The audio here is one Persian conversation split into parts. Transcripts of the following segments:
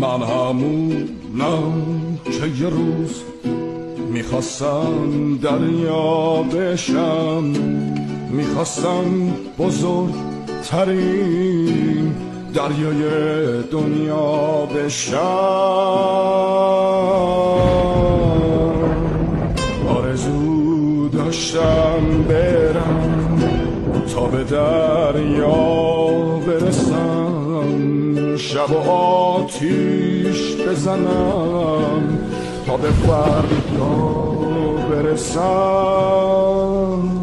من همونم که یه روز میخواستم دریا بشم، میخواستم بزرگترین دریای دنیا بشم. آرزو داشتم برم تا به دریا برسم، شب و آتیش بزنم تا به فردا برسم.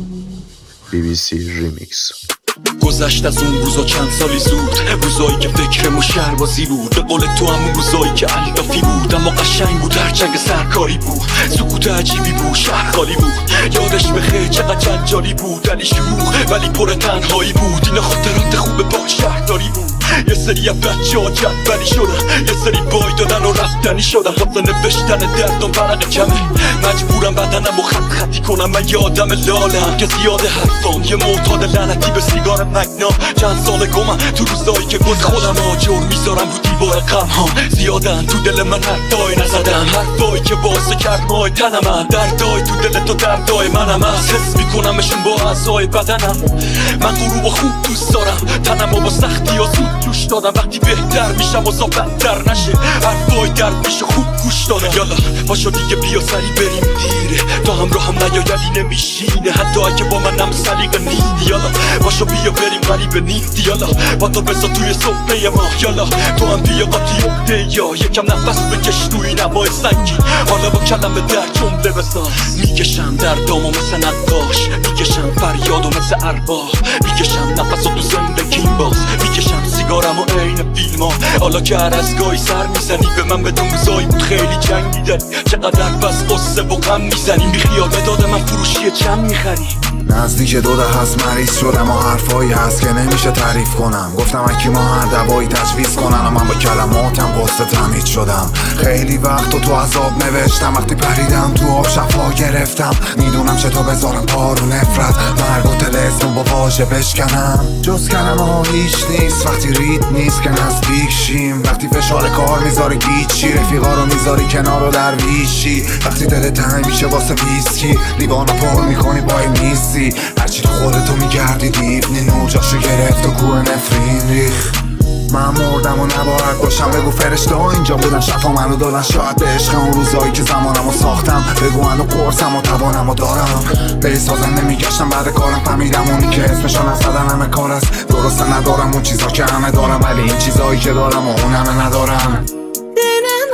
BBC Remix. گذشت از اون روزا چند سالی زود، روزایی که فکرمو شهربازی بود، به قول تو همون روزایی که علافی بود اما قشنگ بود، هرچنگ سرکاری بود، سکوت عجیبی بود، شهر خالی بود، یادش بخیر چقدر جنجالی بود، علی شلوغ ولی پر تنهایی بود، اینا خاطرات خوب با شهرداری بود. یه سری از بچه‌ها جدولی شدن، یه سری بای دادن و رفتنی شدن، واسه نوشتن دردم ورق کمه، مجبورم بدنمو خط خطی کنم. من یه آدم لالم که زیاد حرفام، یه معتاد لعنتی به سیگار مگنا. چند سال گمم تو روزایی که گز خودم آجر میذارم رو دیوار غم‌ها، زیادن تو دل من حرفای نزدم، حرفایی که باعث کرد مای تنم، دردای تو دل تو دردای منم، از حس میکنمشون با اعضای بدنم. من غروب و خوب دوست دارم، تنمو با سختی ها زود جوش دادم، وقتی بهتر میشم و بدتر نشه، حرفای درد میشه خوب گوش دادم. یالا پاشو دیگه بیا سری بریم دیره، تا همراه هم نیایدی نمیشینه، حتی اگه با منم سلیقه نیدی. یالا پاشو بیا بریم غریبه نیدی، یالا با تو بزا توی صبحه ما، یالا تو هم بیا قاطی اقده، یا یکم نفس بکش توی نوای سنگی، حالا با کلمه در جمله بساز. میکشم دردامو مثل نقاش، میکشم فریادو مثل ارباح، میکشم نفسو تو زندگیم باز، میکشم سیگارمو عین فیلما. حالا که هر از گاهی سر میزنی به من بدون روزایی بود خیلی جنگیدنی، چقدر بس قصه و غم میزنیم، بی خیال مداد من فروشی چند میخری. نزدیک 2 دهه از مریض شدم و حرفایی هست که نمیشه تعریف کنم. گفتم اکی ما هر دوایی تجویز کنن و من با کلماتم قصه تمهید شدم. خیلی وقت تو عذاب نوشتم، وقتی پریدم تو آب شفا گرفتم. میدونم چه تا بذارم پارو نفرت، مرگ و تلسم با واژه بشکنم. جز کلمه ها هیچ نیست وقتی رید نیست که نزدیک شیم، وقتی فشار کار میذاری گیچی، رفیقا رو میذاری کنار و درویشی، وقتی دل تنگ میشه واسه ویسکی، لیوانو پر میکنی پای میسی، هرچی تو خودتو میگردی دیوونی، نور جاشو گرفت و کوه نفرین ریخ. من مردم و نباید باشم، بگو فرشته ها اینجا بودن شفا منو دادن، شاید به عشق اون روزایی که زمانمو ساختم، بگو منو قرصم و توانمو دارم. به سازن نمیگشتم بعد کارم، فهمیدم اونی که اسمشو نزدن همه کار است. درسته ندارم اون چیزا که همه دارم، ولی این çizایی که دارم و اون همه ندارم. Denen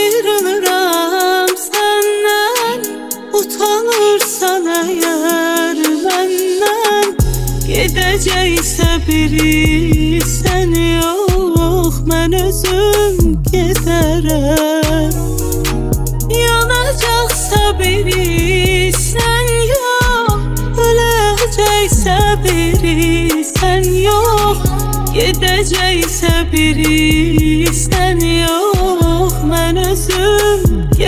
ayrılırım senden, utanırsan eğer benden, gidecekse biri sen yok, ben özüm giderim. Yanacaksa biri sen yok, ölecekse biri sen yok, gidecekse biri sen yok, ben özüm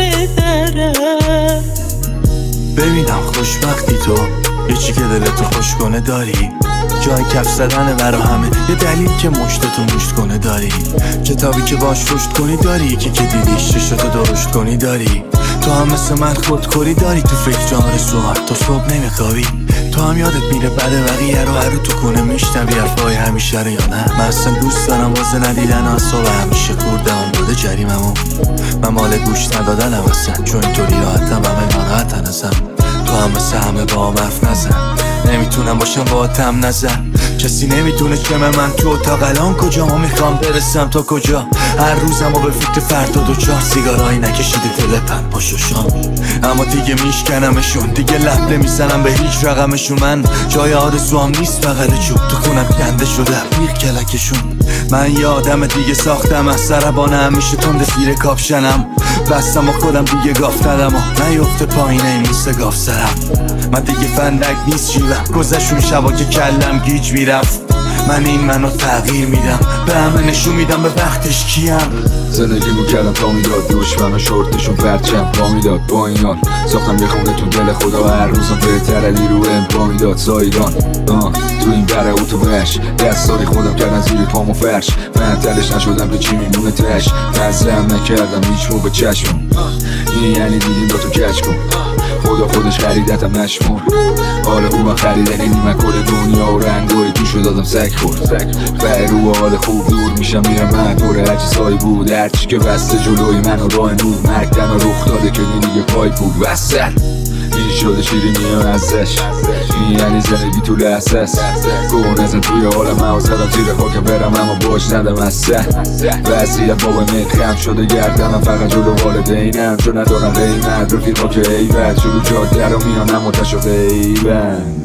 giderim. ببینم خوشبختی تو، یه چی که دلتو خوش کنه داری، جای کف زدن برا همه، یه دلیل که مشتتو مشت کنه داری، کتابی که باش رشد کنی داری، یکی که دیدیش چشتو درشت کنی داری. تو هم مثل من خودخوری داری، تو فکر جان رسومت تا صبح نمیخوابی، تو هم یادت میره بعد بقیه رو هر رو تو کنه میشنوی حرفای همیشه رو یا نه. من اصلا دوست دارم واسه ندیدن اصاب همیشه خورده هم بوده جریممو، من مال گوش ندادنم اصلا، چون اینطوری راحتم همه ناراحتن ازم. تو هم مثل همه با هم حرف نزن، نمیتونم باشم با تم نزن، کسی نمیتونه چمه من تو اتاق الان کجا، ما میخوام برسم تا کجا. هر روزم به فکر فردا 2-4 سیگارایی نکشیده تلپم پاشو شام، اما دیگه میشکنمشون، دیگه لب نمیزنم به هیچ رقمشون. من جای آرزوام نیست بغل چوب، تو خونم کنده شده بیخ کلکشون. من یه آدم دیگه ساختم از سربانه، همیشه تند زیر کاپشنم، بستم و خودم دیگه گاف ندم و نیفته پایینه این موسه گاف سرم. من دیگه فندک نیست جیوم، گذشون شبا که کلم گیج میرفت، من این منو تغییر میدم، به همه نشون میدم به وقتش کیم. زندگیمو کردم تا میداد، دوشمن و شورتشون پرچم پا میداد. با این حال ساختم یه خونه تو دل خدا، هر روزم بهتر علی رو ام پا میداد. زایدان تو این بره اتوبش دستاری خودم کردن زیر پامو فرش من تلش نشدم که چی میمونه تش مزرم نکردم هیچ مو به چشمم این یعنی دیدیم با تو کچ کن خدا خودش خریدتم نشمون حال خوبم خریدن اینی من کل دنیا و رنگای توشو دادم سگ خورد فرو حال خوب دور میشم میرم من دور هرچی سایی بود هرچی که بسته جلوی من و راه نور مرگ دم رخ داده که دیگه پای بود وسط این شده شیرینی و ازش این یعنی زندگی تو لحظه است گوه نزن توی حال من و زدم زیر خاک برم اما باش ندم از سه وضعیت بابا خم شده گردم فقط جلو والدینم چون ندارم قیمت رفیقا که ایبت شروع جاده رو میانم متشو غیبن